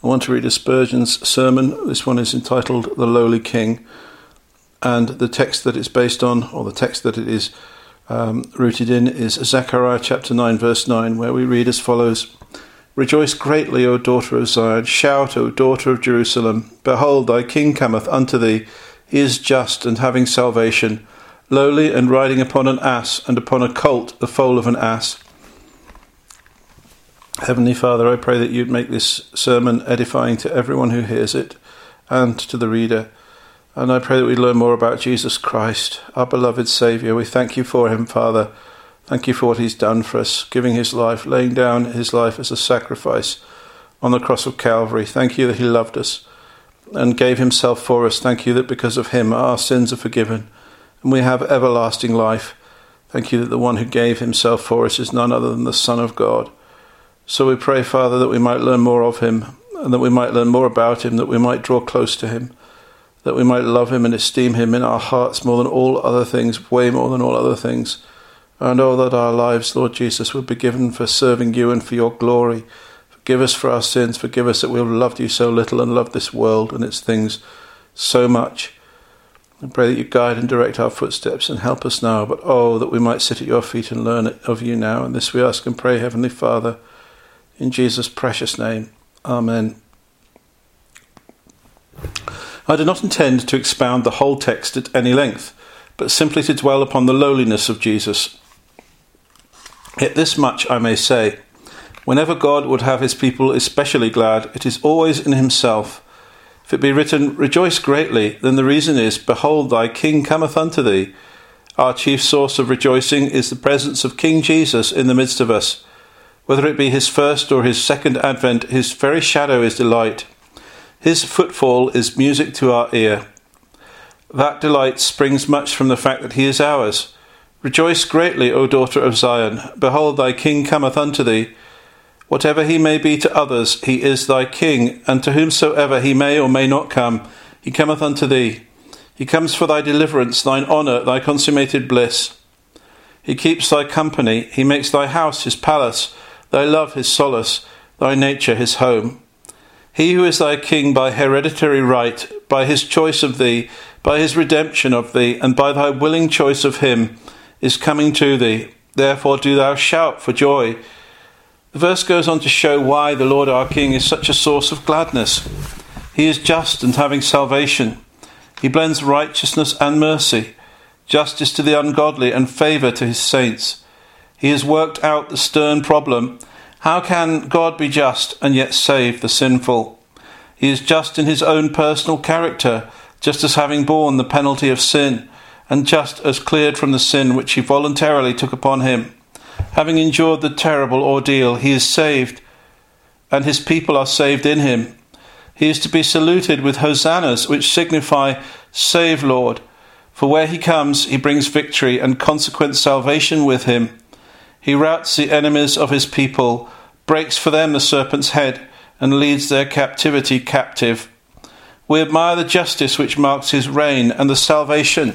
I want to read a Spurgeon's sermon. This one is entitled The Lowly King, and the text that it's based on, or the text that it is rooted in, is Zechariah chapter 9 verse 9, where we read as follows: Rejoice greatly, O daughter of Zion, shout, O daughter of Jerusalem. Behold, thy king cometh unto thee, he is just and having salvation, lowly and riding upon an ass, and upon a colt, the foal of an ass. Heavenly Father, I pray that you'd make this sermon edifying to everyone who hears it and to the reader. And I pray that we'd learn more about Jesus Christ, our beloved Saviour. We thank you for him, Father. Thank you for what he's done for us, giving his life, laying down his life as a sacrifice on the cross of Calvary. Thank you that he loved us and gave himself for us. Thank you that because of him our sins are forgiven and we have everlasting life. Thank you that the one who gave himself for us is none other than the Son of God. So we pray, Father, that we might learn more of him, and that we might learn more about him, that we might draw close to him, that we might love him and esteem him in our hearts more than all other things, way more than all other things. And oh, that our lives, Lord Jesus, would be given for serving you and for your glory. Forgive us for our sins. Forgive us that we have loved you so little and loved this world and its things so much. I pray that you guide and direct our footsteps and help us now. But oh, that we might sit at your feet and learn of you now. And this we ask and pray, Heavenly Father, in Jesus' precious name. Amen. I do not intend to expound the whole text at any length, but simply to dwell upon the lowliness of Jesus. Yet this much I may say: whenever God would have his people especially glad, it is always in himself. If it be written, Rejoice greatly, then the reason is, Behold, thy King cometh unto thee. Our chief source of rejoicing is the presence of King Jesus in the midst of us. Whether it be his first or his second advent, his very shadow is delight. His footfall is music to our ear. That delight springs much from the fact that he is ours. Rejoice greatly, O daughter of Zion. Behold, thy King cometh unto thee. Whatever he may be to others, he is thy King, and to whomsoever he may or may not come, he cometh unto thee. He comes for thy deliverance, thine honour, thy consummated bliss. He keeps thy company, he makes thy house his palace, thy love his solace, thy nature his home. He who is thy King by hereditary right, by his choice of thee, by his redemption of thee, and by thy willing choice of him, is coming to thee. Therefore do thou shout for joy. The verse goes on to show why the Lord our King is such a source of gladness. He is just and having salvation. He blends righteousness and mercy, justice to the ungodly and favour to his saints. He has worked out the stern problem: how can God be just and yet save the sinful? He is just in his own personal character, just as having borne the penalty of sin, and just as cleared from the sin which he voluntarily took upon him. Having endured the terrible ordeal, he is saved, and his people are saved in him. He is to be saluted with hosannas, which signify, Save, Lord. For where he comes, he brings victory and consequent salvation with him. He routs the enemies of his people, breaks for them the serpent's head, and leads their captivity captive. We admire the justice which marks his reign, and the salvation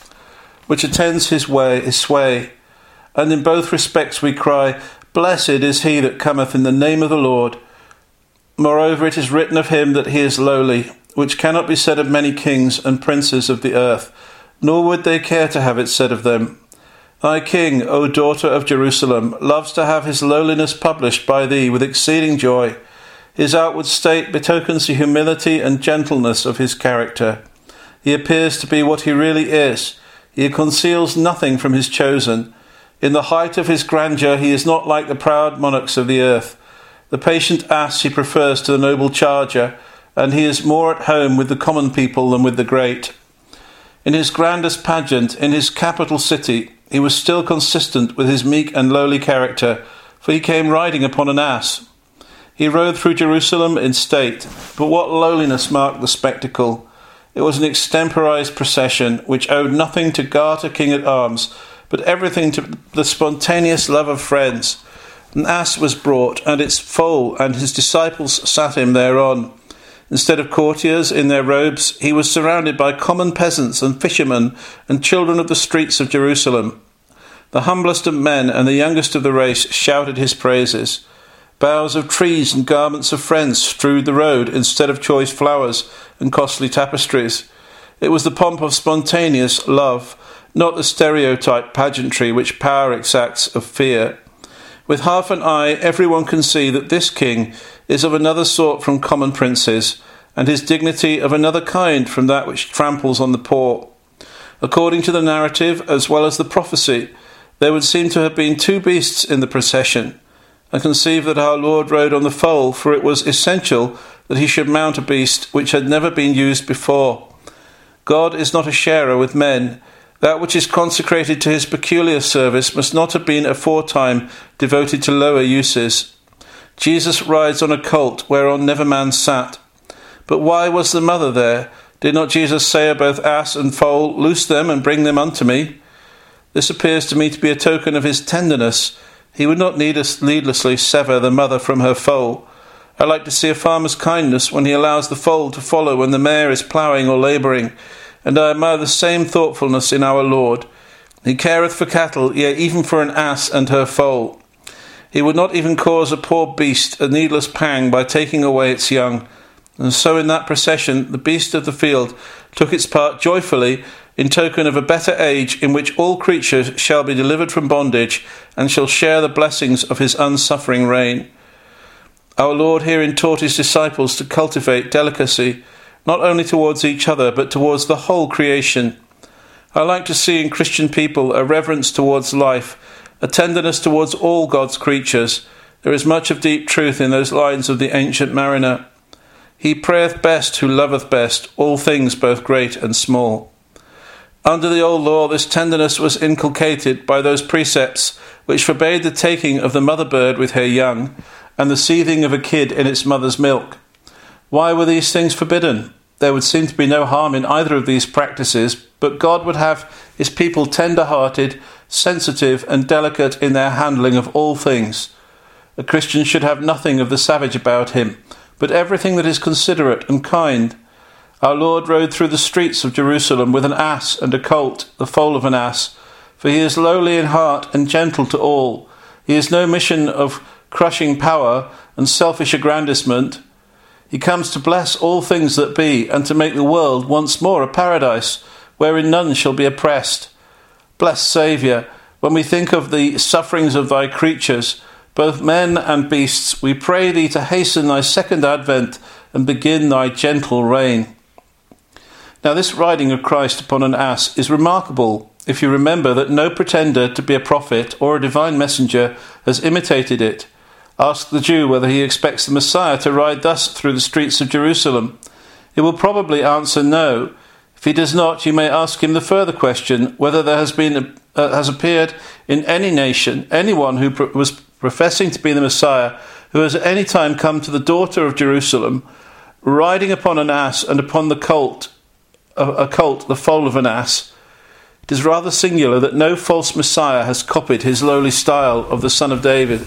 which attends his sway. And in both respects we cry, Blessed is he that cometh in the name of the Lord. Moreover, it is written of him that he is lowly, which cannot be said of many kings and princes of the earth, nor would they care to have it said of them. Thy King, O daughter of Jerusalem, loves to have his lowliness published by thee with exceeding joy. His outward state betokens the humility and gentleness of his character. He appears to be what he really is. He conceals nothing from his chosen. In the height of his grandeur, he is not like the proud monarchs of the earth. The patient ass he prefers to the noble charger, and he is more at home with the common people than with the great. In his grandest pageant, in his capital city, he was still consistent with his meek and lowly character, for he came riding upon an ass. He rode through Jerusalem in state, but what lowliness marked the spectacle! It was an extemporized procession, which owed nothing to Garter King-at-Arms, but everything to the spontaneous love of friends. An ass was brought, and its foal, and his disciples sat him thereon. Instead of courtiers in their robes, he was surrounded by common peasants and fishermen and children of the streets of Jerusalem. The humblest of men and the youngest of the race shouted his praises. Boughs of trees and garments of friends strewed the road instead of choice flowers and costly tapestries. It was the pomp of spontaneous love, not the stereotyped pageantry which power exacts of fear. With half an eye, everyone can see that this king is of another sort from common princes, and his dignity of another kind from that which tramples on the poor. According to the narrative as well as the prophecy, there would seem to have been two beasts in the procession. I conceive that our Lord rode on the foal, for it was essential that he should mount a beast which had never been used before. God is not a sharer with men. That which is consecrated to his peculiar service must not have been aforetime devoted to lower uses. Jesus rides on a colt whereon never man sat. But why was the mother there? Did not Jesus say of both ass and foal, "Loose them and bring them unto me"? This appears to me to be a token of his tenderness. He would not needlessly sever the mother from her foal. I like to see a farmer's kindness when he allows the foal to follow when the mare is ploughing or labouring, and I admire the same thoughtfulness in our Lord. He careth for cattle, yea, even for an ass and her foal. He would not even cause a poor beast a needless pang by taking away its young. And so in that procession the beast of the field took its part joyfully, in token of a better age in which all creatures shall be delivered from bondage and shall share the blessings of his unsuffering reign. Our Lord herein taught his disciples to cultivate delicacy, not only towards each other but towards the whole creation. I like to see in Christian people a reverence towards life, a tenderness towards all God's creatures. There is much of deep truth in those lines of the ancient mariner. He prayeth best who loveth best all things both great and small. Under the old law, this tenderness was inculcated by those precepts which forbade the taking of the mother bird with her young, and the seething of a kid in its mother's milk. Why were these things forbidden? There would seem to be no harm in either of these practices, but God would have his people tender-hearted, sensitive, and delicate in their handling of all things. A Christian should have nothing of the savage about him, but everything that is considerate and kind. Our Lord rode through the streets of Jerusalem with an ass and a colt, the foal of an ass, for he is lowly in heart and gentle to all. He has no mission of crushing power and selfish aggrandisement. He comes to bless all things that be, and to make the world once more a paradise, wherein none shall be oppressed. Blessed Saviour, when we think of the sufferings of thy creatures, both men and beasts, we pray thee to hasten thy second advent and begin thy gentle reign. Now this riding of Christ upon an ass is remarkable, if you remember that no pretender to be a prophet or a divine messenger has imitated it. Ask the Jew whether he expects the Messiah to ride thus through the streets of Jerusalem. He will probably answer no. If he does not, you may ask him the further question whether there has appeared in any nation anyone who was professing to be the Messiah, who has at any time come to the daughter of Jerusalem, riding upon an ass and upon the colt, the foal of an ass. It is rather singular that no false Messiah has copied his lowly style of the Son of David,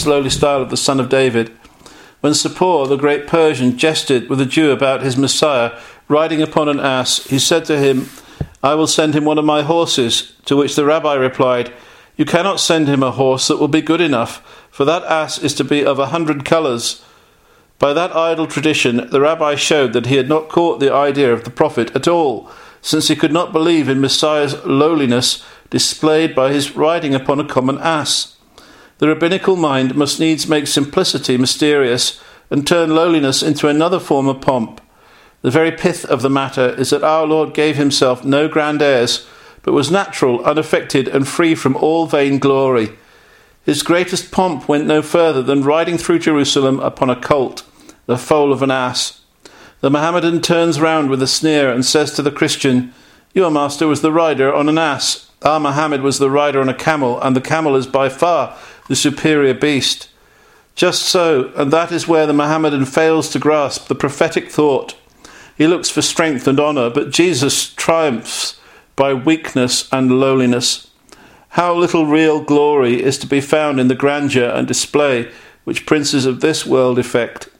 When Sapor, the great Persian, jested with a Jew about his Messiah riding upon an ass, he said to him, "I will send him one of my horses," to which the rabbi replied, "You cannot send him a horse that will be good enough, for that ass is to be of 100 colours. By that idle tradition, the rabbi showed that he had not caught the idea of the prophet at all, since he could not believe in Messiah's lowliness displayed by his riding upon a common ass. The rabbinical mind must needs make simplicity mysterious and turn lowliness into another form of pomp. The very pith of the matter is that our Lord gave himself no grand airs, but was natural, unaffected, and free from all vain glory. His greatest pomp went no further than riding through Jerusalem upon a colt, the foal of an ass. The Mohammedan turns round with a sneer and says to the Christian, "Your master was the rider on an ass. Our Muhammad was the rider on a camel, and the camel is by far the superior beast." Just so, and that is where the Mohammedan fails to grasp the prophetic thought. He looks for strength and honour, but Jesus triumphs by weakness and lowliness. How little real glory is to be found in the grandeur and display which princes of this world effect.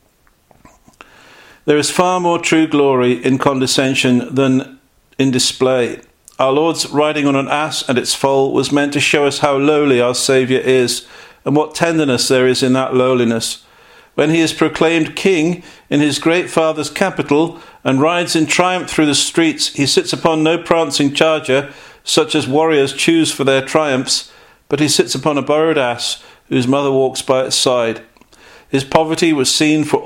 There is far more true glory in condescension than in display. Our Lord's riding on an ass and its foal was meant to show us how lowly our Saviour is, and what tenderness there is in that lowliness. When he is proclaimed king in his great father's capital and rides in triumph through the streets, he sits upon no prancing charger, such as warriors choose for their triumphs, but he sits upon a borrowed ass, whose mother walks by its side. His poverty was seen for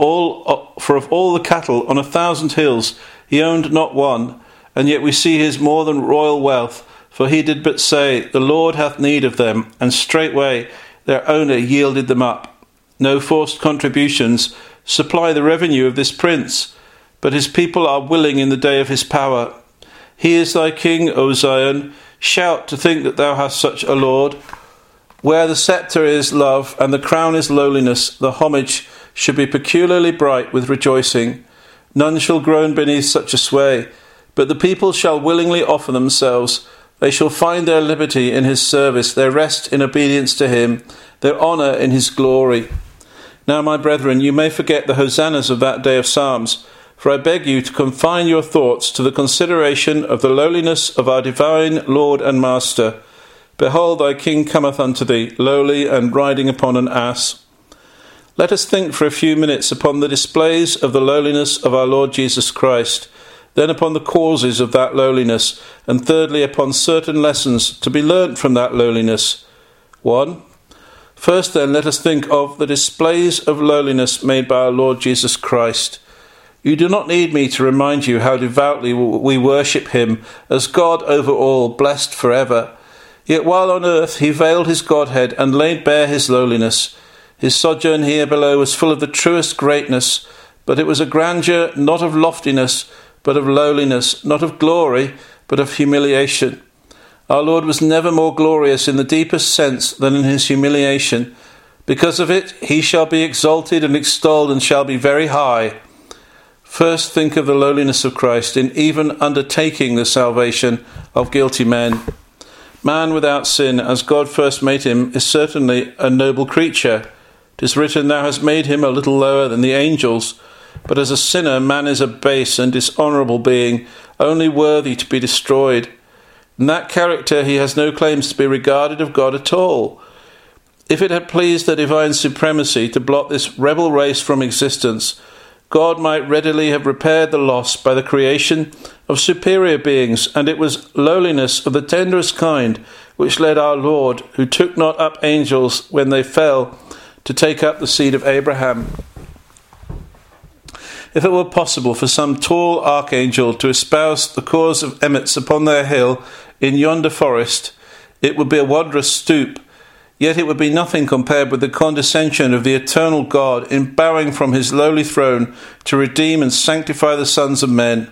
of all the cattle on 1,000 hills, he owned not one, and yet we see his more than royal wealth, for he did but say, The Lord hath need of them, and straightway their owner yielded them up. No forced contributions supply the revenue of this prince, but his people are willing in the day of his power. He is thy king, O Zion. Shout to think that thou hast such a Lord. Where the sceptre is love and the crown is lowliness, the homage should be peculiarly bright with rejoicing. None shall groan beneath such a sway, but the people shall willingly offer themselves. They shall find their liberty in his service, their rest in obedience to him, their honour in his glory. Now, my brethren, you may forget the hosannas of that day of psalms, for I beg you to confine your thoughts to the consideration of the lowliness of our divine Lord and Master. Behold, thy King cometh unto thee, lowly and riding upon an ass. Let us think for a few minutes upon the displays of the lowliness of our Lord Jesus Christ, then upon the causes of that lowliness, and thirdly upon certain lessons to be learnt from that lowliness. 1. First then, let us think of the displays of lowliness made by our Lord Jesus Christ. You do not need me to remind you how devoutly we worship him as God over all, blessed forever. Yet while on earth he veiled his Godhead and laid bare his lowliness. His sojourn here below was full of the truest greatness, but it was a grandeur not of loftiness, but of lowliness, not of glory, but of humiliation. Our Lord was never more glorious in the deepest sense than in his humiliation. Because of it, he shall be exalted and extolled and shall be very high. First think of the lowliness of Christ in even undertaking the salvation of guilty men. Man without sin, as God first made him, is certainly a noble creature. 'Tis written, Thou hast made him a little lower than the angels. But as a sinner, man is a base and dishonourable being, only worthy to be destroyed. In that character he has no claims to be regarded of God at all. If it had pleased the divine supremacy to blot this rebel race from existence, God might readily have repaired the loss by the creation of superior beings, and it was lowliness of the tenderest kind which led our Lord, who took not up angels when they fell, to take up the seed of Abraham. If it were possible for some tall archangel to espouse the cause of emmets upon their hill in yonder forest, it would be a wondrous stoop, yet it would be nothing compared with the condescension of the eternal God in bowing from his lowly throne to redeem and sanctify the sons of men.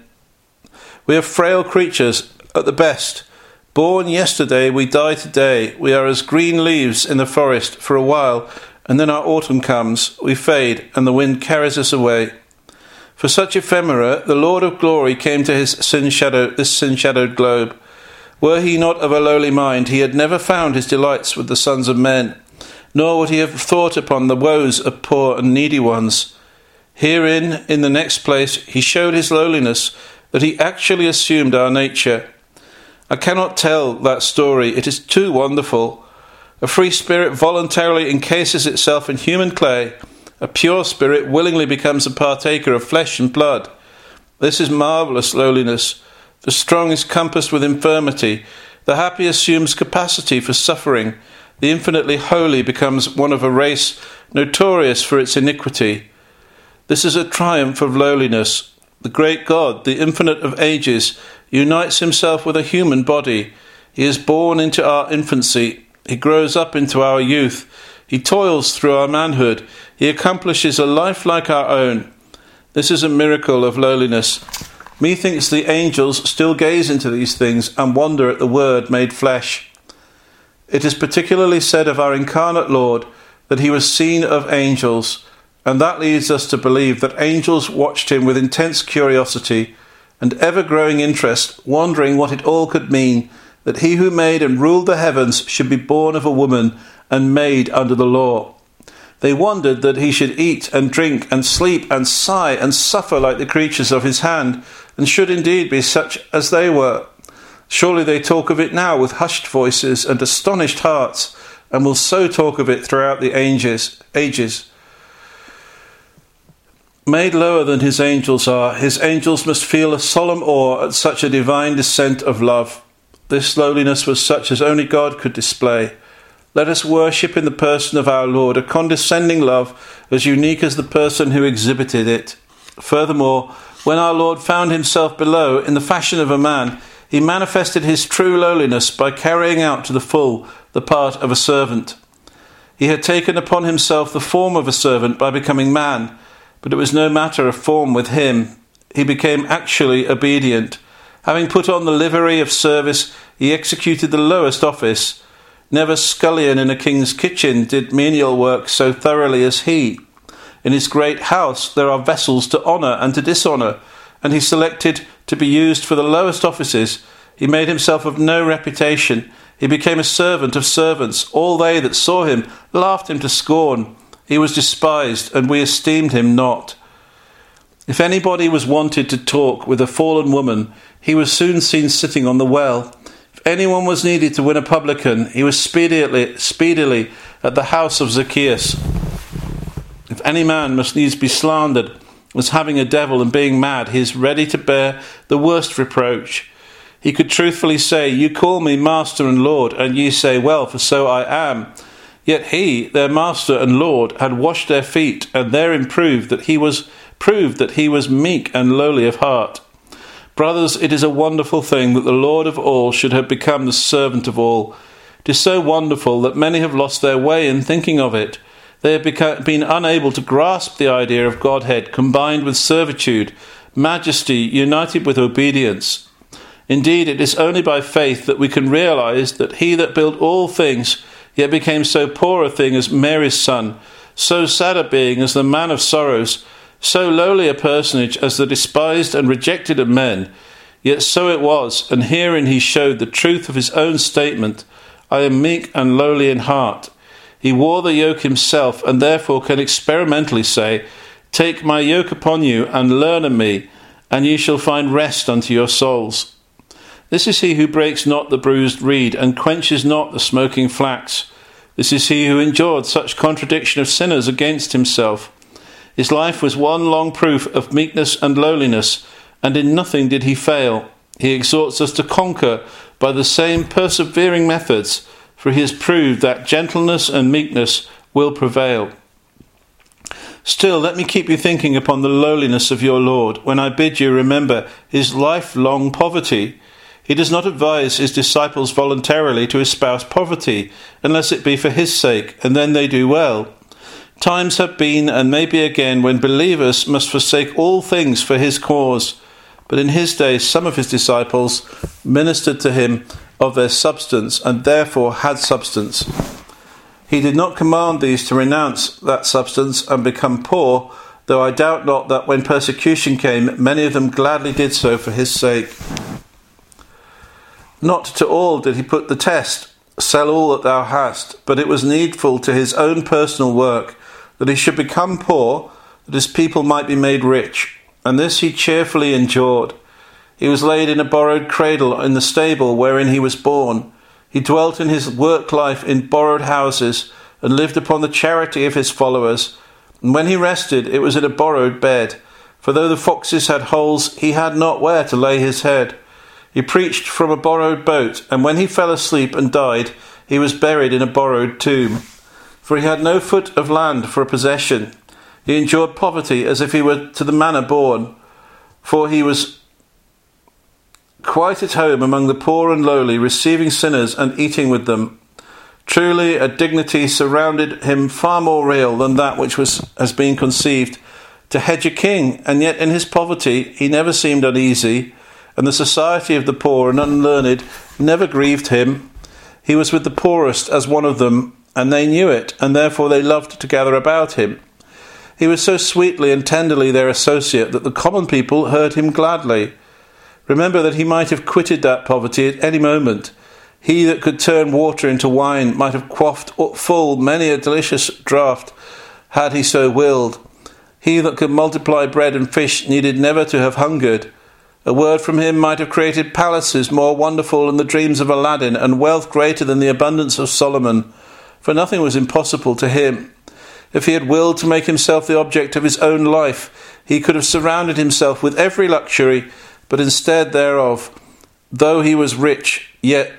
We are frail creatures at the best. Born yesterday, we die today. We are as green leaves in the forest for a while, and then our autumn comes, we fade, and the wind carries us away. For such ephemera, the Lord of glory came to this sin-shadowed globe. Were he not of a lowly mind, he had never found his delights with the sons of men, nor would he have thought upon the woes of poor and needy ones. Herein, in the next place, he showed his lowliness, that he actually assumed our nature. I cannot tell that story, it is too wonderful. A free spirit voluntarily encases itself in human clay. A pure spirit willingly becomes a partaker of flesh and blood. This is marvellous lowliness. The strong is compassed with infirmity. The happy assumes capacity for suffering. The infinitely holy becomes one of a race notorious for its iniquity. This is a triumph of lowliness. The great God, the infinite of ages, unites himself with a human body. He is born into our infancy. He grows up into our youth. He toils through our manhood. He accomplishes a life like our own. This is a miracle of lowliness. Methinks the angels still gaze into these things and wonder at the Word made flesh. It is particularly said of our incarnate Lord that he was seen of angels, and that leads us to believe that angels watched him with intense curiosity and ever-growing interest, wondering what it all could mean, that he who made and ruled the heavens should be born of a woman and made under the law. They wondered that he should eat and drink and sleep and sigh and suffer like the creatures of his hand, and should indeed be such as they were. Surely they talk of it now with hushed voices and astonished hearts, and will so talk of it throughout the ages. Made lower than his angels are, his angels must feel a solemn awe at such a divine descent of love. This lowliness was such as only God could display. Let us worship in the person of our Lord a condescending love as unique as the person who exhibited it. Furthermore, when our Lord found himself below in the fashion of a man, he manifested his true lowliness by carrying out to the full the part of a servant. He had taken upon himself the form of a servant by becoming man, but it was no matter of form with him. He became actually obedient. Having put on the livery of service, he executed the lowest office. Never scullion in a king's kitchen did menial work so thoroughly as he. In his great house there are vessels to honour and to dishonour, and he selected to be used for the lowest offices. He made himself of no reputation. He became a servant of servants. All they that saw him laughed him to scorn. He was despised, and we esteemed him not. If anybody was wanted to talk with a fallen woman, he was soon seen sitting on the well. If anyone was needed to win a publican, he was speedily at the house of Zacchaeus. If any man must needs be slandered as having a devil and being mad, he is ready to bear the worst reproach. He could truthfully say, "You call me Master and Lord, and ye say, well, for so I am." Yet he, their Master and Lord, had washed their feet, and therein proved that he was meek and lowly of heart. Brothers, it is a wonderful thing that the Lord of all should have become the servant of all. It is so wonderful that many have lost their way in thinking of it. They have been unable to grasp the idea of Godhead combined with servitude, majesty united with obedience. Indeed, it is only by faith that we can realize that he that built all things yet became so poor a thing as Mary's son, so sad a being as the man of sorrows, so lowly a personage as the despised and rejected of men. Yet so it was, and herein he showed the truth of his own statement, "I am meek and lowly in heart." He wore the yoke himself, and therefore can experimentally say, "Take my yoke upon you, and learn of me, and ye shall find rest unto your souls." This is he who breaks not the bruised reed, and quenches not the smoking flax. This is he who endured such contradiction of sinners against himself. His life was one long proof of meekness and lowliness, and in nothing did he fail. He exhorts us to conquer by the same persevering methods, for he has proved that gentleness and meekness will prevail. Still, let me keep you thinking upon the lowliness of your Lord, when I bid you remember his lifelong poverty. He does not advise his disciples voluntarily to espouse poverty, unless it be for his sake, and then they do well. Times have been, and may be again, when believers must forsake all things for his cause. But in his day some of his disciples ministered to him of their substance, and therefore had substance. He did not command these to renounce that substance and become poor, though I doubt not that when persecution came, many of them gladly did so for his sake. Not to all did he put the test, "Sell all that thou hast," but it was needful to his own personal work that he should become poor, that his people might be made rich, and this he cheerfully endured. He was laid in a borrowed cradle in the stable wherein he was born. He dwelt in his work life in borrowed houses, and lived upon the charity of his followers. And when he rested, it was in a borrowed bed. For though the foxes had holes, he had not where to lay his head. He preached from a borrowed boat, and when he fell asleep and died, he was buried in a borrowed tomb. For he had no foot of land for a possession. He endured poverty as if he were to the manner born, for he was quite at home among the poor and lowly, receiving sinners and eating with them. Truly, a dignity surrounded him far more real than that which has been conceived to hedge a king, and yet in his poverty he never seemed uneasy, and the society of the poor and unlearned never grieved him. He was with the poorest as one of them, and they knew it, and therefore they loved to gather about him. He was so sweetly and tenderly their associate that the common people heard him gladly. Remember that he might have quitted that poverty at any moment. He that could turn water into wine might have quaffed full many a delicious draught, had he so willed. He that could multiply bread and fish needed never to have hungered. A word from him might have created palaces more wonderful than the dreams of Aladdin, and wealth greater than the abundance of Solomon. for nothing was impossible to him. If he had willed to make himself the object of his own life, he could have surrounded himself with every luxury, but instead thereof, though he was rich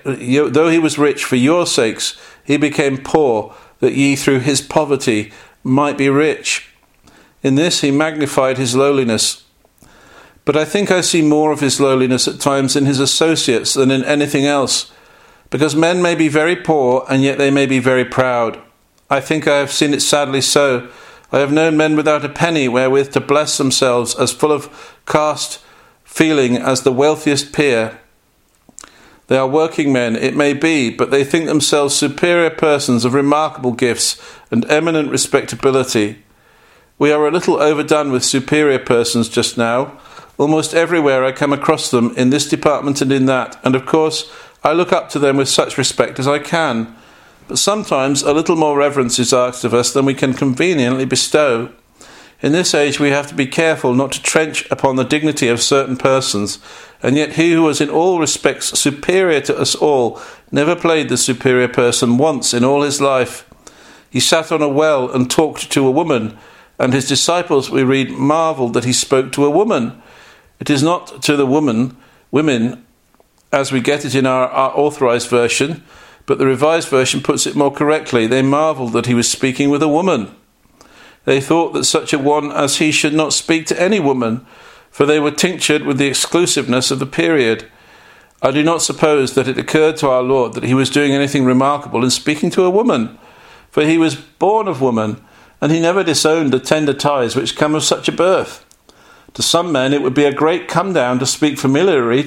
for your sakes, he became poor, that ye through his poverty might be rich. In this he magnified his lowliness. But I think I see more of his lowliness at times in his associates than in anything else, because men may be very poor, and yet they may be very proud. I think I have seen it sadly so. I have known men without a penny wherewith to bless themselves, as full of caste feeling as the wealthiest peer. They are working men, it may be, but they think themselves superior persons of remarkable gifts and eminent respectability. We are a little overdone with superior persons just now. Almost everywhere I come across them, in this department and in that, and of course I look up to them with such respect as I can. But sometimes a little more reverence is asked of us than we can conveniently bestow. In this age we have to be careful not to trench upon the dignity of certain persons, and yet he who was in all respects superior to us all never played the superior person once in all his life. He sat on a well and talked to a woman, and his disciples, we read, marvelled that he spoke to a woman. It is not to the women, as we get it in our authorized version, but the Revised Version puts it more correctly. They marvelled that he was speaking with a woman. They thought that such a one as he should not speak to any woman, for they were tinctured with the exclusiveness of the period. I do not suppose that it occurred to our Lord that he was doing anything remarkable in speaking to a woman, for he was born of woman, and he never disowned the tender ties which come of such a birth. To some men it would be a great come down to speak familiarly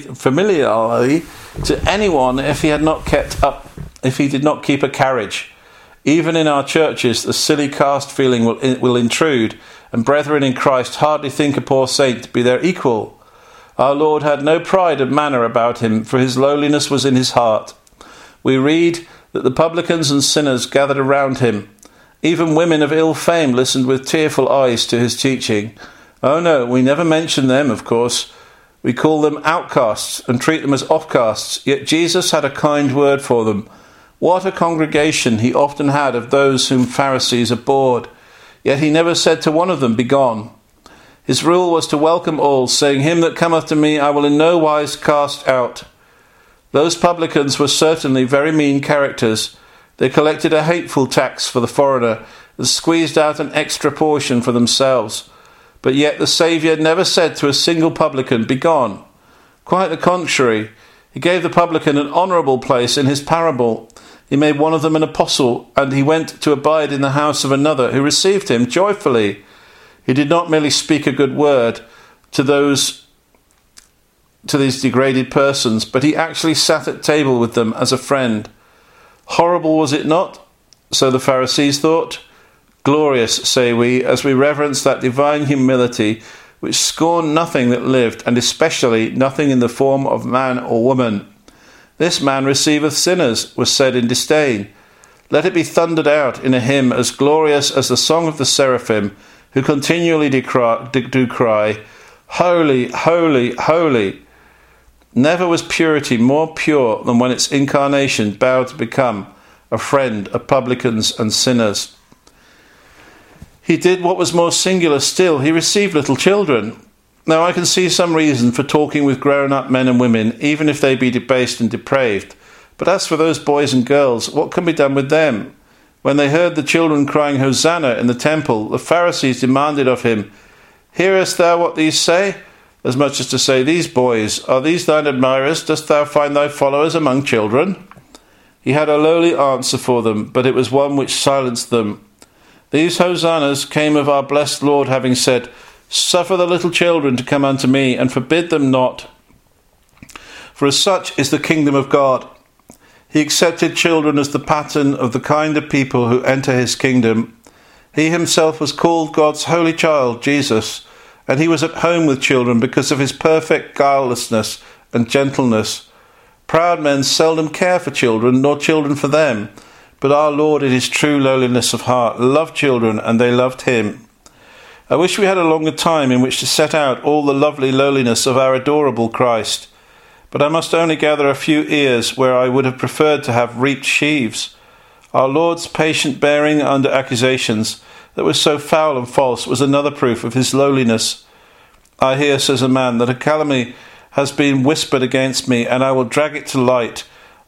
to anyone if he did not keep a carriage. Even in our churches the silly caste feeling will intrude, and brethren in Christ hardly think a poor saint to be their equal. Our Lord had no pride of manner about him, for his lowliness was in his heart. We read that the publicans and sinners gathered around him. Even women of ill fame listened with tearful eyes to his teaching. Oh no, we never mention them, of course. We call them outcasts and treat them as offcasts, yet Jesus had a kind word for them. What a congregation he often had of those whom Pharisees abhorred, yet he never said to one of them, "Begone." His rule was to welcome all, saying, "Him that cometh to me I will in no wise cast out." Those publicans were certainly very mean characters. They collected a hateful tax for the foreigner and squeezed out an extra portion for themselves. But yet the Saviour never said to a single publican, "Begone." Quite the contrary. He gave the publican an honourable place in his parable. He made one of them an apostle, and he went to abide in the house of another, who received him joyfully. He did not merely speak a good word to these degraded persons, but he actually sat at table with them as a friend. Horrible was it not? So the Pharisees thought. Glorious, say we, as we reverence that divine humility which scorned nothing that lived, and especially nothing in the form of man or woman. This man receiveth sinners, was said in disdain. Let it be thundered out in a hymn as glorious as the song of the seraphim, who continually do cry, "Holy, holy, holy." Never was purity more pure than when its incarnation bowed to become a friend of publicans and sinners. He did what was more singular still. He received little children. Now I can see some reason for talking with grown-up men and women, even if they be debased and depraved. But as for those boys and girls, what can be done with them? When they heard the children crying Hosanna in the temple, the Pharisees demanded of him, "Hearest thou what these say?" As much as to say, "These boys, are these thine admirers? Dost thou find thy followers among children?" He had a lowly answer for them, but it was one which silenced them. These hosannas came of our blessed Lord having said, "Suffer the little children to come unto me, and forbid them not. For as such is the kingdom of God." He accepted children as the pattern of the kind of people who enter his kingdom. He himself was called God's holy child, Jesus, and he was at home with children because of his perfect guilelessness and gentleness. Proud men seldom care for children, nor children for them. But our Lord, in his true lowliness of heart, loved children, and they loved him. I wish we had a longer time in which to set out all the lovely lowliness of our adorable Christ. But I must only gather a few ears where I would have preferred to have reaped sheaves. Our Lord's patient bearing under accusations that was so foul and false was another proof of his lowliness. I hear, says a man, that a calumny has been whispered against me, and I will drag it to light.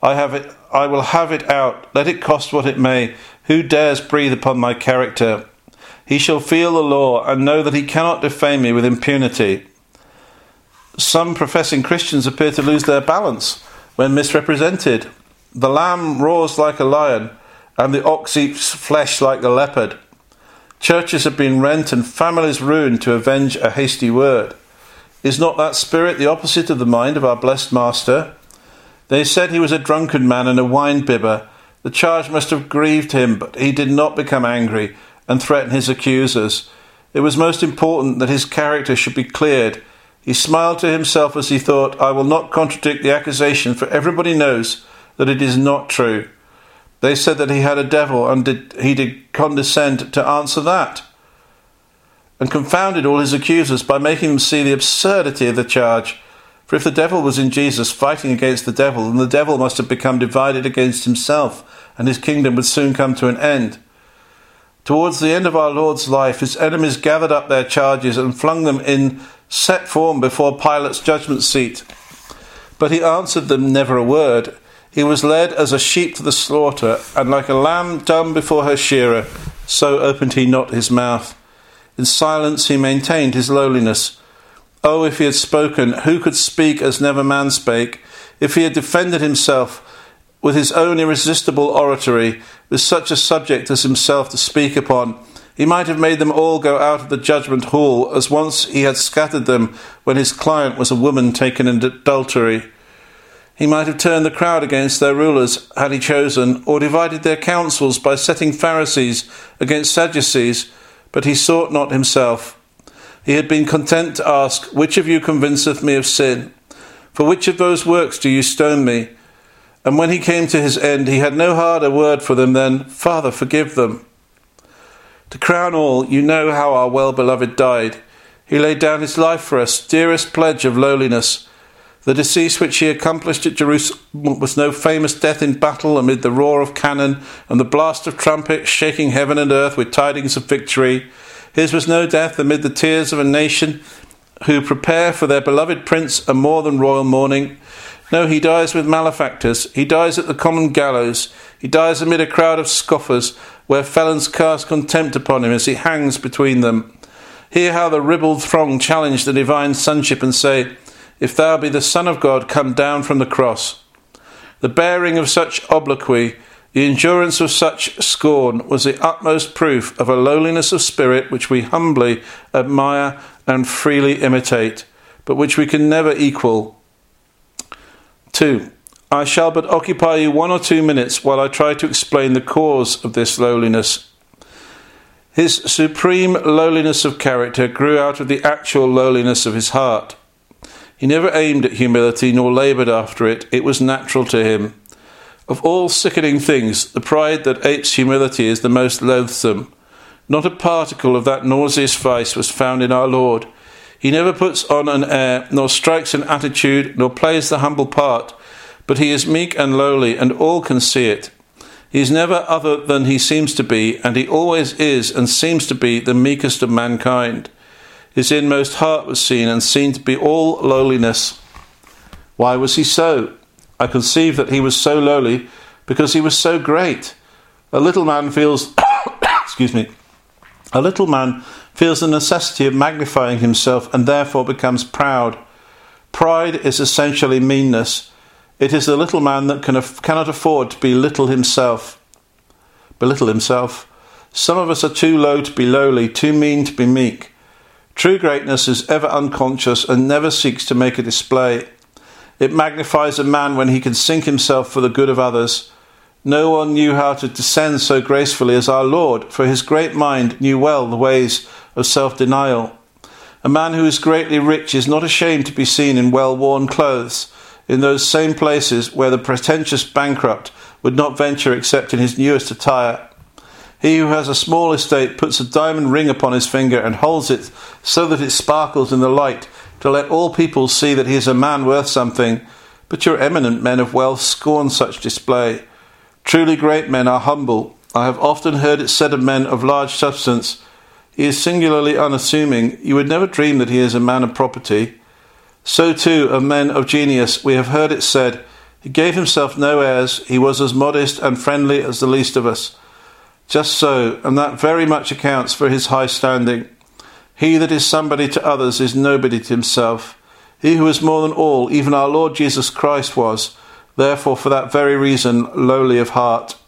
I will have it out, let it cost what it may. Who dares breathe upon my character? He shall feel the law, and know that he cannot defame me with impunity. Some professing Christians appear to lose their balance when misrepresented. The lamb roars like a lion, and the ox eats flesh like the leopard. Churches have been rent and families ruined to avenge a hasty word. Is not that spirit the opposite of the mind of our blessed Master? They said he was a drunken man and a wine-bibber. The charge must have grieved him, but he did not become angry and threaten his accusers. It was most important that his character should be cleared. He smiled to himself as he thought, I will not contradict the accusation, for everybody knows that it is not true. They said that he had a devil, and he did condescend to answer that, and confounded all his accusers by making them see the absurdity of the charge. For if the devil was in Jesus fighting against the devil, then the devil must have become divided against himself, and his kingdom would soon come to an end. Towards the end of our Lord's life, his enemies gathered up their charges and flung them in set form before Pilate's judgment seat. But he answered them never a word. He was led as a sheep to the slaughter, and like a lamb dumb before her shearer, so opened he not his mouth. In silence he maintained his lowliness. Oh, if he had spoken, who could speak as never man spake? If he had defended himself with his own irresistible oratory, with such a subject as himself to speak upon, he might have made them all go out of the judgment hall, as once he had scattered them when his client was a woman taken in adultery. He might have turned the crowd against their rulers, had he chosen, or divided their councils by setting Pharisees against Sadducees, but he sought not himself. He had been content to ask, which of you convinceth me of sin? For which of those works do you stone me? And when he came to his end, he had no harder word for them than, Father, forgive them. To crown all, you know how our well-beloved died. He laid down his life for us, dearest pledge of lowliness. The decease which he accomplished at Jerusalem was no famous death in battle amid the roar of cannon and the blast of trumpets shaking heaven and earth with tidings of victory. His was no death amid the tears of a nation who prepare for their beloved prince a more than royal mourning. No, he dies with malefactors. He dies at the common gallows. He dies amid a crowd of scoffers, where felons cast contempt upon him as he hangs between them. Hear how the ribald throng challenge the divine sonship and say, If thou be the Son of God, come down from the cross. The bearing of such obloquy, the endurance of such scorn, was the utmost proof of a lowliness of spirit which we humbly admire and freely imitate, but which we can never equal. 2. I shall but occupy you 1 or 2 minutes while I try to explain the cause of this lowliness. His supreme lowliness of character grew out of the actual lowliness of his heart. He never aimed at humility nor laboured after it. It was natural to him. Of all sickening things, the pride that apes humility is the most loathsome. Not a particle of that nauseous vice was found in our Lord. He never puts on an air, nor strikes an attitude, nor plays the humble part, but he is meek and lowly, and all can see it. He is never other than he seems to be, and he always is and seems to be the meekest of mankind. His inmost heart was seen, and seen to be all lowliness. Why was he so? I conceive that he was so lowly because he was so great. A little man feels A little man feels the necessity of magnifying himself and therefore becomes proud. Pride is essentially meanness. It is the little man that cannot afford to belittle himself. Some of us are too low to be lowly, too mean to be meek. True greatness is ever unconscious and never seeks to make a display. It magnifies a man when he can sink himself for the good of others. No one knew how to descend so gracefully as our Lord, for his great mind knew well the ways of self-denial. A man who is greatly rich is not ashamed to be seen in well-worn clothes, in those same places where the pretentious bankrupt would not venture except in his newest attire. He who has a small estate puts a diamond ring upon his finger and holds it so that it sparkles in the light, to let all people see that he is a man worth something. But your eminent men of wealth scorn such display. Truly great men are humble. I have often heard it said of men of large substance, he is singularly unassuming. You would never dream that he is a man of property. So too of men of genius we have heard it said, he gave himself no airs, he was as modest and friendly as the least of us. Just so, and that very much accounts for his high standing. He that is somebody to others is nobody to himself. He who is more than all, even our Lord Jesus Christ was, therefore for that very reason lowly of heart.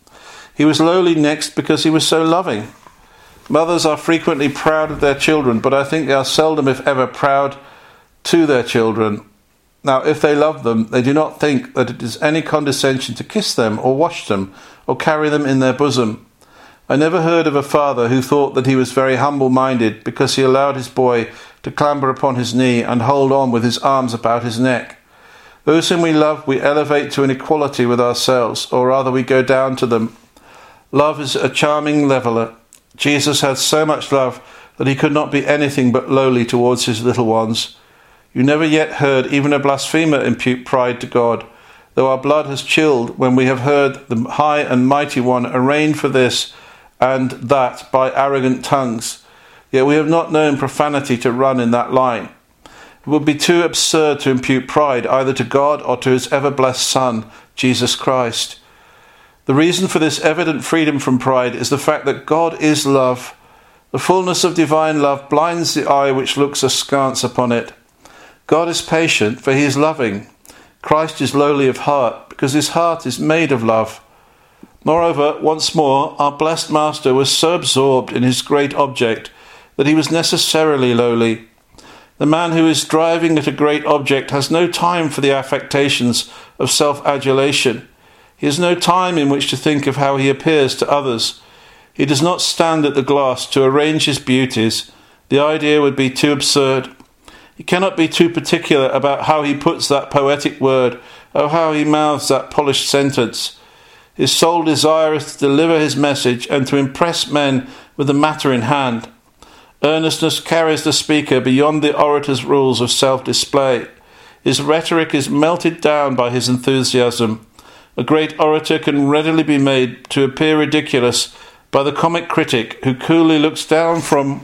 He was lowly next because he was so loving. Mothers are frequently proud of their children, but I think they are seldom, if ever, proud to their children. Now, if they love them, they do not think that it is any condescension to kiss them, or wash them, or carry them in their bosom. I never heard of a father who thought that he was very humble-minded because he allowed his boy to clamber upon his knee and hold on with his arms about his neck. Those whom we love we elevate to an equality with ourselves, or rather we go down to them. Love is a charming leveller. Jesus had so much love that he could not be anything but lowly towards his little ones. You never yet heard even a blasphemer impute pride to God, though our blood has chilled when we have heard the high and mighty one arraign for this and that by arrogant tongues. Yet we have not known profanity to run in that line. It would be too absurd to impute pride either to God or to his ever-blessed Son, Jesus Christ. The reason for this evident freedom from pride is the fact that God is love. The fullness of divine love blinds the eye which looks askance upon it. God is patient, for he is loving. Christ is lowly of heart, because his heart is made of love. Moreover, once more, our blessed Master was so absorbed in his great object that he was necessarily lowly. The man who is driving at a great object has no time for the affectations of self-adulation. He has no time in which to think of how he appears to others. He does not stand at the glass to arrange his beauties. The idea would be too absurd. He cannot be too particular about how he puts that poetic word, or how he mouths that polished sentence. His sole desire is to deliver his message and to impress men with the matter in hand. Earnestness carries the speaker beyond the orator's rules of self-display. His rhetoric is melted down by his enthusiasm. A great orator can readily be made to appear ridiculous by the comic critic who coolly looks down from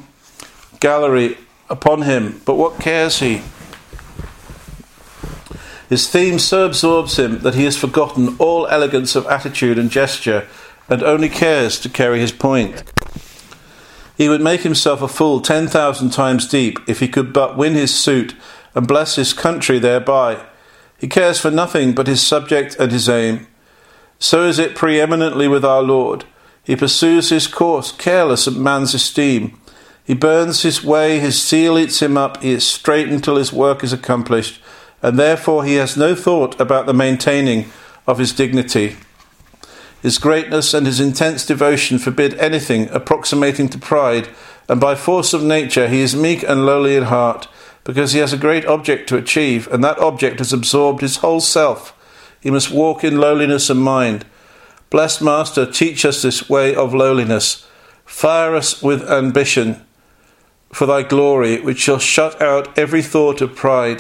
gallery upon him, but what cares he? His theme so absorbs him that he has forgotten all elegance of attitude and gesture and only cares to carry his point. He would make himself a fool 10,000 times deep if he could but win his suit and bless his country thereby. He cares for nothing but his subject and his aim. So is it preeminently with our Lord. He pursues his course, careless of man's esteem. He burns his way, his zeal eats him up, he is straight until his work is accomplished, and therefore he has no thought about the maintaining of his dignity. His greatness and his intense devotion forbid anything approximating to pride, and by force of nature he is meek and lowly in heart, because he has a great object to achieve, and that object has absorbed his whole self. He must walk in lowliness of mind. Blessed Master, teach us this way of lowliness. Fire us with ambition for thy glory, which shall shut out every thought of pride.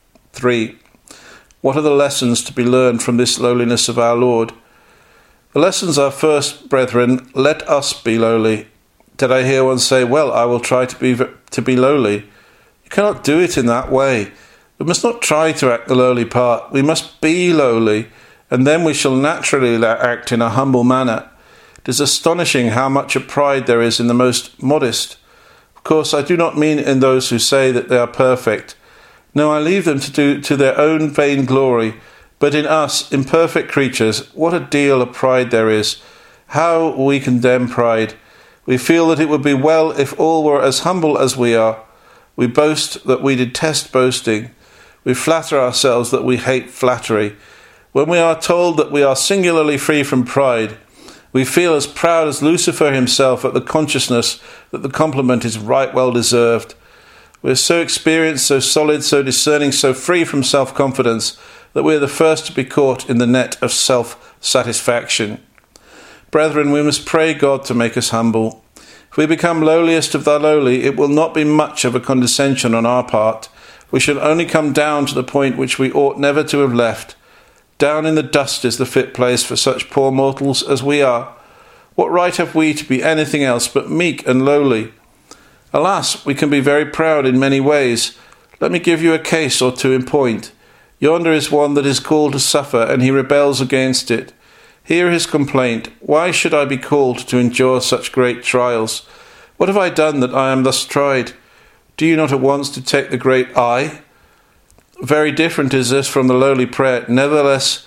3. What are the lessons to be learned from this lowliness of our Lord? The lessons are first, brethren, let us be lowly. Did I hear one say, well, I will try to be lowly? You cannot do it in that way. We must not try to act the lowly part. We must be lowly, and then we shall naturally act in a humble manner. It is astonishing how much of pride there is in the most modest. Of course, I do not mean in those who say that they are perfect. No, I leave them to their own vain glory. But in us, imperfect creatures, what a deal of pride there is. How we condemn pride. We feel that it would be well if all were as humble as we are. We boast that we detest boasting. We flatter ourselves that we hate flattery. When we are told that we are singularly free from pride, we feel as proud as Lucifer himself at the consciousness that the compliment is right well deserved. We are so experienced, so solid, so discerning, so free from self-confidence that we are the first to be caught in the net of self-satisfaction. Brethren, we must pray God to make us humble. If we become lowliest of the lowly, it will not be much of a condescension on our part. We shall only come down to the point which we ought never to have left. Down in the dust is the fit place for such poor mortals as we are. What right have we to be anything else but meek and lowly? Alas, we can be very proud in many ways. Let me give you a case or two in point. Yonder is one that is called to suffer, and he rebels against it. Hear his complaint. Why should I be called to endure such great trials? What have I done that I am thus tried? Do you not at once detect the great I? Very different is this from the lowly prayer, Nevertheless,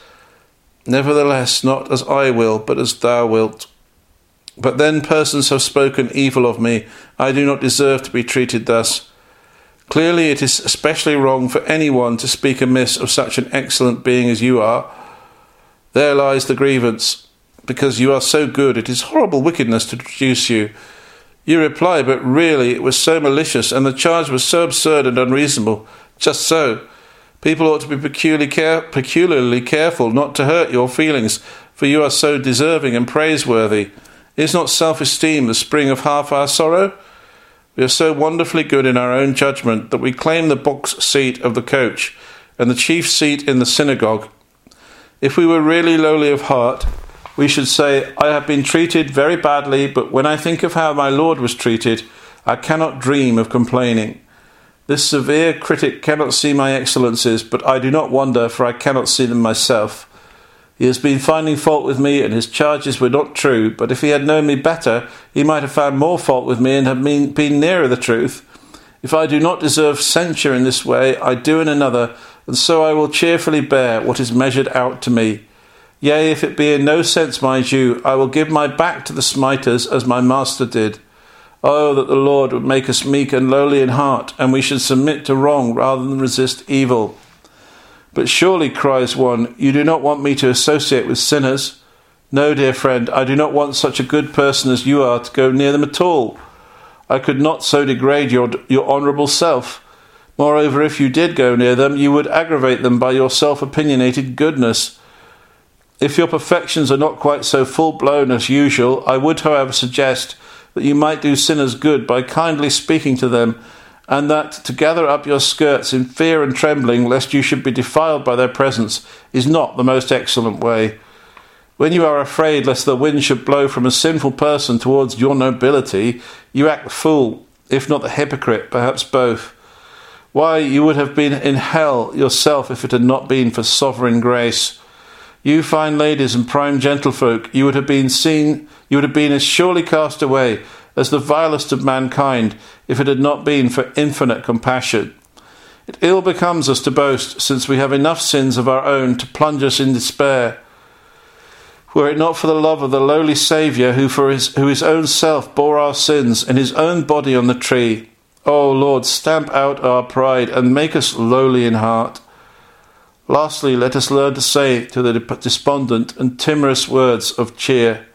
not as I will, but as thou wilt. But then persons have spoken evil of me. I do not deserve to be treated thus. Clearly it is especially wrong for anyone to speak amiss of such an excellent being as you are. There lies the grievance. Because you are so good, it is horrible wickedness to traduce you. You reply, but really it was so malicious, and the charge was so absurd and unreasonable. Just so. People ought to be peculiarly careful not to hurt your feelings, for you are so deserving and praiseworthy. Is not self-esteem the spring of half our sorrow? We are so wonderfully good in our own judgment that we claim the box seat of the coach and the chief seat in the synagogue. If we were really lowly of heart, we should say, I have been treated very badly, but when I think of how my Lord was treated, I cannot dream of complaining. This severe critic cannot see my excellencies, but I do not wonder, for I cannot see them myself. He has been finding fault with me, and his charges were not true, but if he had known me better, he might have found more fault with me and have been nearer the truth. If I do not deserve censure in this way, I do in another, and so I will cheerfully bear what is measured out to me. Yea, if it be in no sense my due, I will give my back to the smiters as my master did. Oh, that the Lord would make us meek and lowly in heart, and we should submit to wrong rather than resist evil. But surely, cries one, you do not want me to associate with sinners? No, dear friend, I do not want such a good person as you are to go near them at all. I could not so degrade your honourable self. Moreover, if you did go near them, you would aggravate them by your self-opinionated goodness. If your perfections are not quite so full-blown as usual, I would, however, suggest that you might do sinners good by kindly speaking to them, and that to gather up your skirts in fear and trembling lest you should be defiled by their presence is not the most excellent way. When you are afraid lest the wind should blow from a sinful person towards your nobility, you act the fool, if not the hypocrite, perhaps both. Why, you would have been in hell yourself if it had not been for sovereign grace. You fine ladies and prime gentlefolk, you would have been as surely cast away as the vilest of mankind, if it had not been for infinite compassion. It ill becomes us to boast, since we have enough sins of our own to plunge us in despair. Were it not for the love of the lowly Saviour, who his own self bore our sins in his own body on the tree, O Lord, stamp out our pride and make us lowly in heart. Lastly, let us learn to say to the despondent and timorous words of cheer.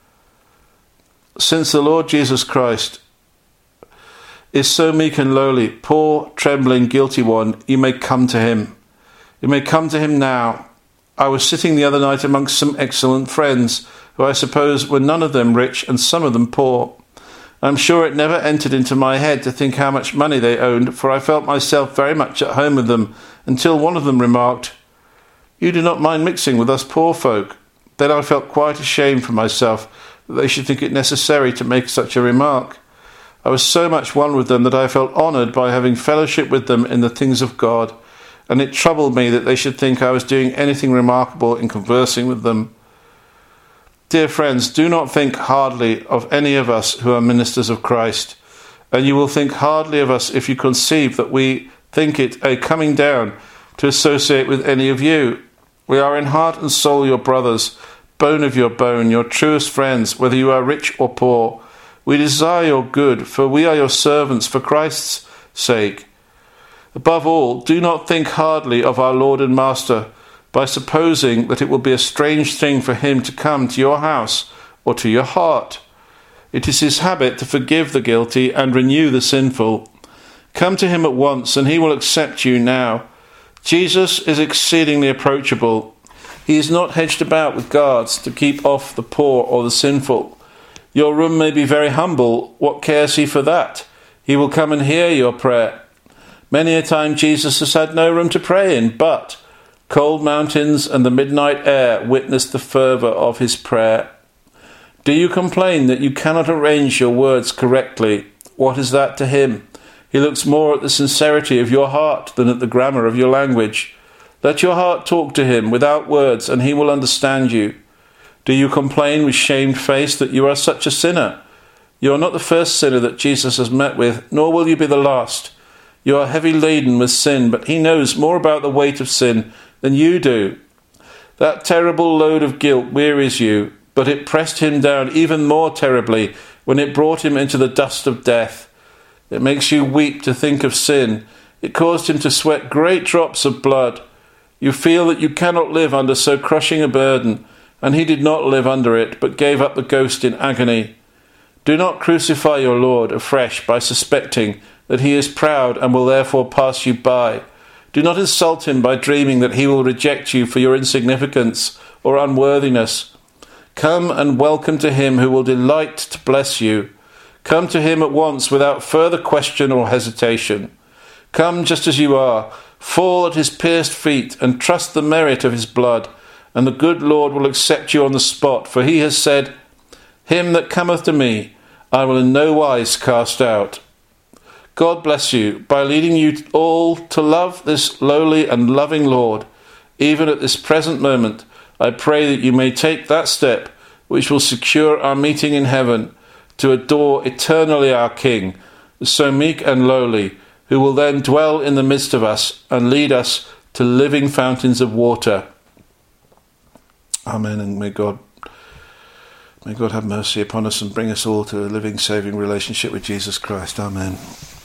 Since the Lord Jesus Christ is so meek and lowly, poor, trembling, guilty one, you may come to him. You may come to him now. I was sitting the other night amongst some excellent friends, who I suppose were none of them rich and some of them poor. I am sure it never entered into my head to think how much money they owned, for I felt myself very much at home with them, until one of them remarked, You do not mind mixing with us poor folk. Then I felt quite ashamed for myself, that they should think it necessary to make such a remark. I was so much one with them that I felt honoured by having fellowship with them in the things of God, and it troubled me that they should think I was doing anything remarkable in conversing with them. Dear friends, do not think hardly of any of us who are ministers of Christ, and you will think hardly of us if you conceive that we think it a coming down to associate with any of you. We are in heart and soul your brothers, bone of your bone, your truest friends, whether you are rich or poor. We desire your good, for we are your servants for Christ's sake. Above all, do not think hardly of our Lord and Master, by supposing that it will be a strange thing for him to come to your house or to your heart. It is his habit to forgive the guilty and renew the sinful. Come to him at once, and he will accept you now. Jesus is exceedingly approachable. He is not hedged about with guards to keep off the poor or the sinful. Your room may be very humble. What cares he for that? He will come and hear your prayer. Many a time Jesus has had no room to pray in, but Cold mountains and the midnight air witness the fervour of his prayer. Do you complain that you cannot arrange your words correctly? What is that to him? He looks more at the sincerity of your heart than at the grammar of your language. Let your heart talk to him without words, and he will understand you. Do you complain with shamed face that you are such a sinner? You are not the first sinner that Jesus has met with, nor will you be the last. You are heavy laden with sin, but he knows more about the weight of sin than you do. That terrible load of guilt wearies you, but it pressed him down even more terribly when it brought him into the dust of death. It makes you weep to think of sin. It caused him to sweat great drops of blood. You feel that you cannot live under so crushing a burden, and he did not live under it, but gave up the ghost in agony. Do not crucify your Lord afresh by suspecting that he is proud and will therefore pass you by. Do not insult him by dreaming that he will reject you for your insignificance or unworthiness. Come and welcome to him who will delight to bless you. Come to him at once without further question or hesitation. Come just as you are, fall at his pierced feet and trust the merit of his blood, and the good Lord will accept you on the spot, for he has said, Him that cometh to me I will in no wise cast out. God bless you by leading you all to love this lowly and loving Lord. Even at this present moment, I pray that you may take that step which will secure our meeting in heaven, to adore eternally our King, so meek and lowly, who will then dwell in the midst of us and lead us to living fountains of water. Amen, and may God have mercy upon us and bring us all to a living, saving relationship with Jesus Christ. Amen.